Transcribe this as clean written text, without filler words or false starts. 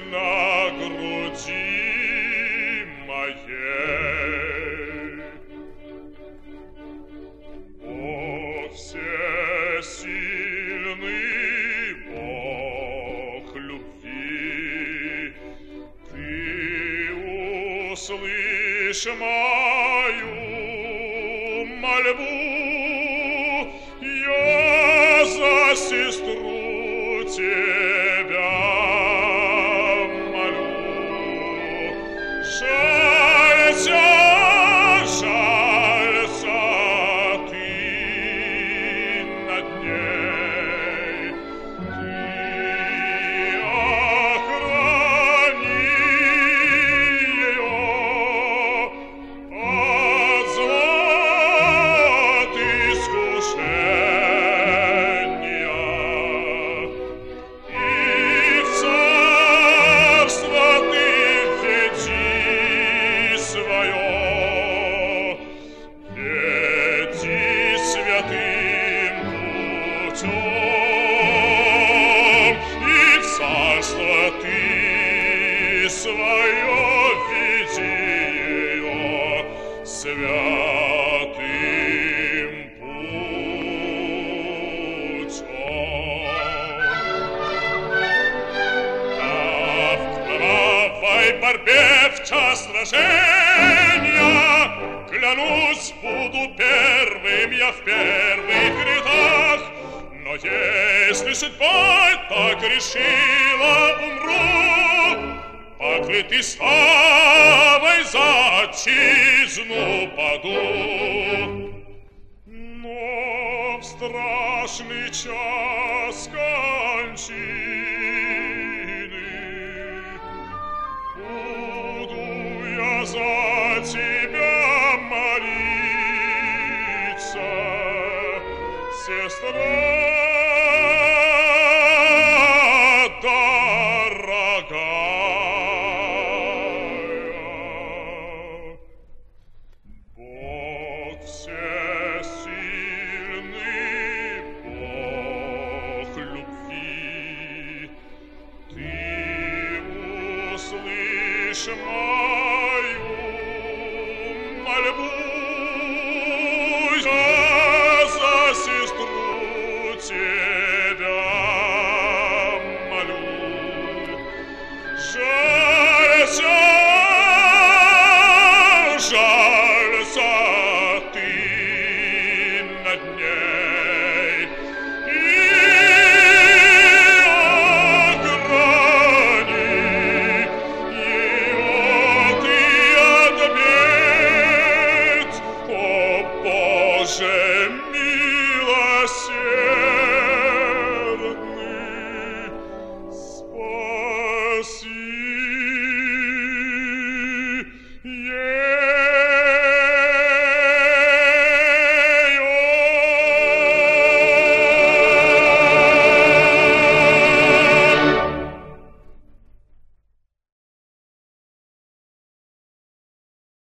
на груди моей. О, всесильный Бог любви, Ты услышь мою мольбу, я за сестру тебя молю. Жалься, жалься ты над ней, ты охрани ее от зла, от искушения, и в царство ты веди свое, веди святым путем, и в царство ты свое веди ее святым путем. А в кровавой борьбе в час сражения, клянусь, буду первым я в первых рядах. Но если судьба так решила, умру, покрытый славой за отчизну паду. Но в страшный час кончины буду я за тебя молиться, сестра дорогая. Бог всесильный, Бог любви, Ты услышь мою мольбу,